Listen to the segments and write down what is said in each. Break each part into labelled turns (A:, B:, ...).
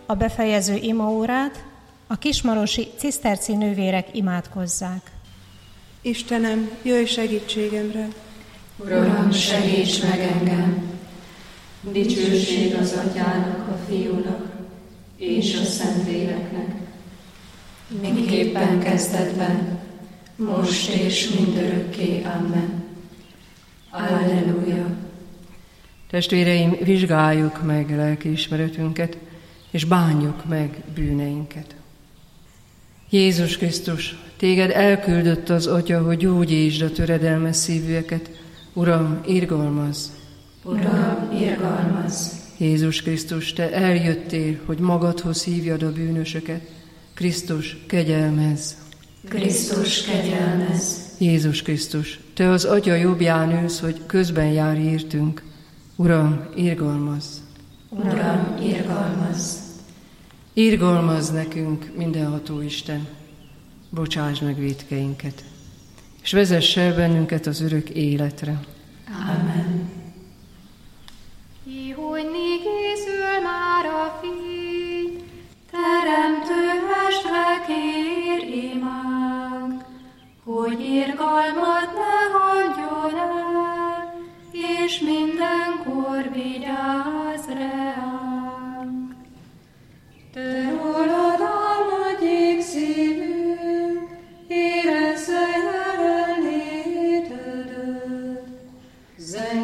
A: a befejező imaórát a kismarosi ciszterci nővérek imádkozzák.
B: Istenem, jöjj segítségemre!
C: Uram, segíts meg engem! Dicsőség az Atyának, a Fiúnak és a Szentléleknek, miképpen kezdetben, most és mindörökké. Amen. Alleluja!
D: Testvéreim, vizsgáljuk meg lelkiismeretünket, és bánjuk meg bűneinket. Jézus Krisztus, téged elküldött az Atya, hogy gyógyítsd a töredelmes szívűeket. Uram, irgalmazz!
C: Uram, irgalmazz!
D: Jézus Krisztus, te eljöttél, hogy magadhoz hívjad a bűnösöket. Krisztus, kegyelmezz!
C: Krisztus, kegyelmezz!
D: Jézus Krisztus, te az Atya jobbján ülsz, hogy közben járj értünk. Uram, irgalmazz!
C: Uram, irgalmazz!
D: Irgalmazz nekünk, mindenható Isten! Bocsáss meg vétkeinket, és vezess el bennünket az örök életre.
C: Amen.
E: Ihojni készül már a fény, teremtő mestre kér imánk, hogy irgalmat ne hagyjon el, és mindenkor vigyázz reánk. Te rólad áll nagy égszívünk, érezze jelenlétedet,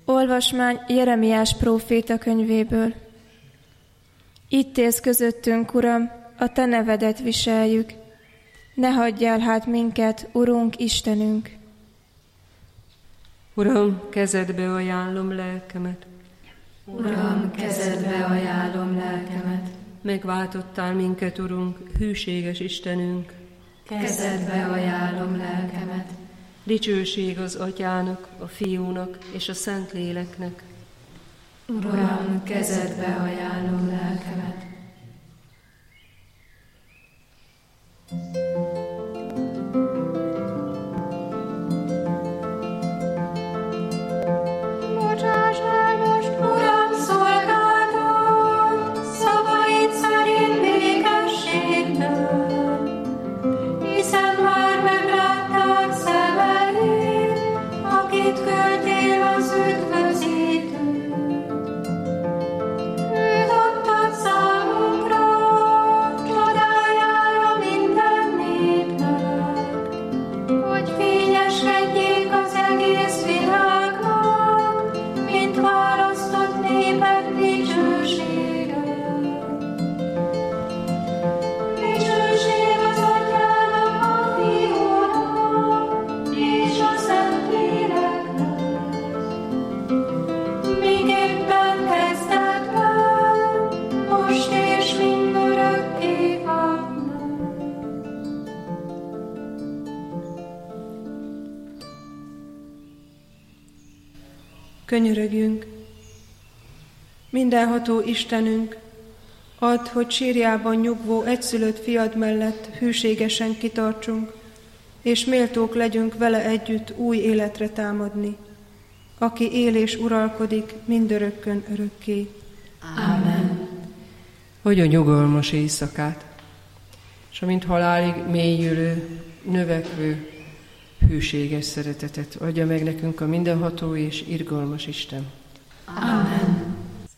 F: Olvasmány Jeremiás próféta könyvéből. Itt élsz közöttünk, Uram, a Te nevedet viseljük. Ne hagyjál hát minket, Urunk, Istenünk!
D: Uram, kezedbe ajánlom lelkemet.
C: Uram, kezedbe ajánlom lelkemet.
D: Megváltottál minket, Urunk, hűséges Istenünk.
C: Kezedbe ajánlom lelkemet.
D: Dicsőség az Atyának, a Fiúnak és a Szentléleknek.
C: Uram, kezedbe ajánlom lelkemet.
E: Bocsásd el most, Uram, szolgálatot, szavaid szerint békességben, hiszen már meglátták szemeid, akit küldtél az üdvözítőt. Őt adtad számunkra, csodájára minden népnek, hogy fényeskedjék az egész világnak, mint választott népek dicsősége. Dicsőség az Atyának, a Fiúnak és a Szentléleknek, miképpen kezdetben, most és mindörökké. Amen.
B: Könyörögjünk! Mindenható Istenünk, add, hogy sírjában nyugvó egyszülött fiad mellett hűségesen kitartsunk, és méltók legyünk vele együtt új életre támadni, aki él és uralkodik mindörökkön örökké.
C: Amen.
D: Hogy a nyugalmas éjszakát, és amint halálig mélyülő, növekvő, hűséges szeretetet adja meg nekünk a mindenható és irgalmas Isten.
C: Amen.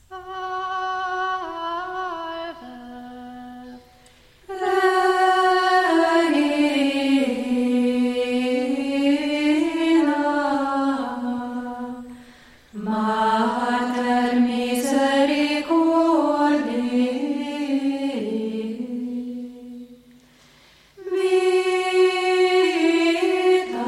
E: Mater misericordiae, vita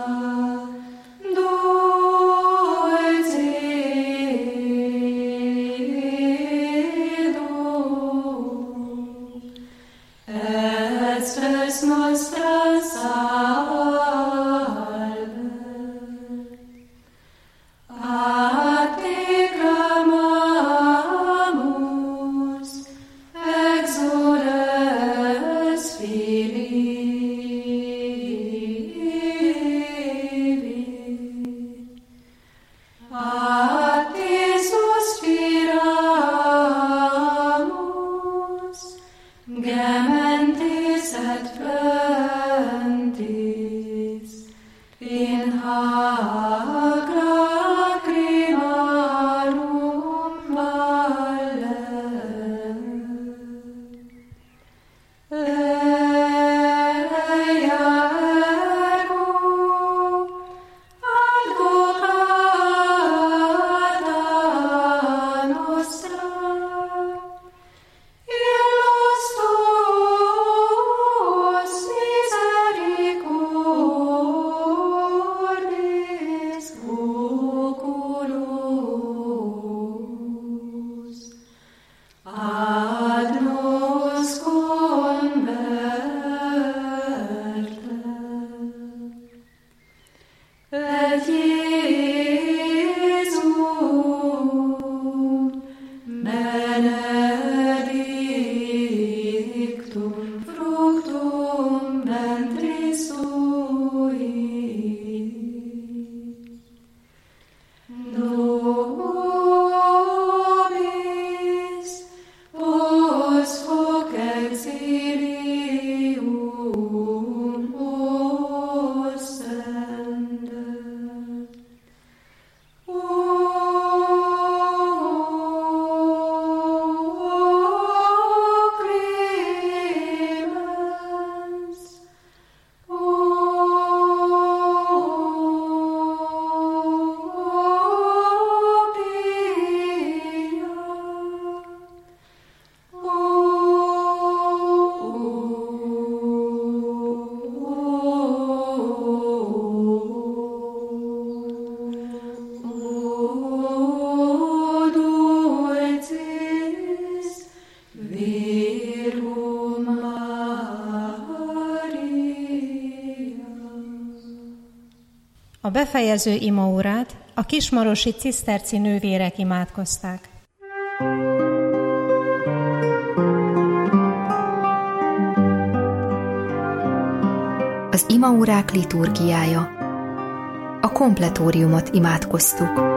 E: dulcedo, et spes nostra salve. A te clamamus, exules Filii. A te suspiramus, gementes et flentis, in hac lacrimarum valle. Eia ergo advocata nostra, illos tuos misericordis oculos, ad nos converte. Et Iesum benedictum fructum ventris sui, nobis post hoc exilium ostende. O clemens, o
A: befejező imaórát a kismarosi ciszterci nővérek imádkozták.
G: Az imaórák liturgiája. A kompletóriumot imádkoztuk.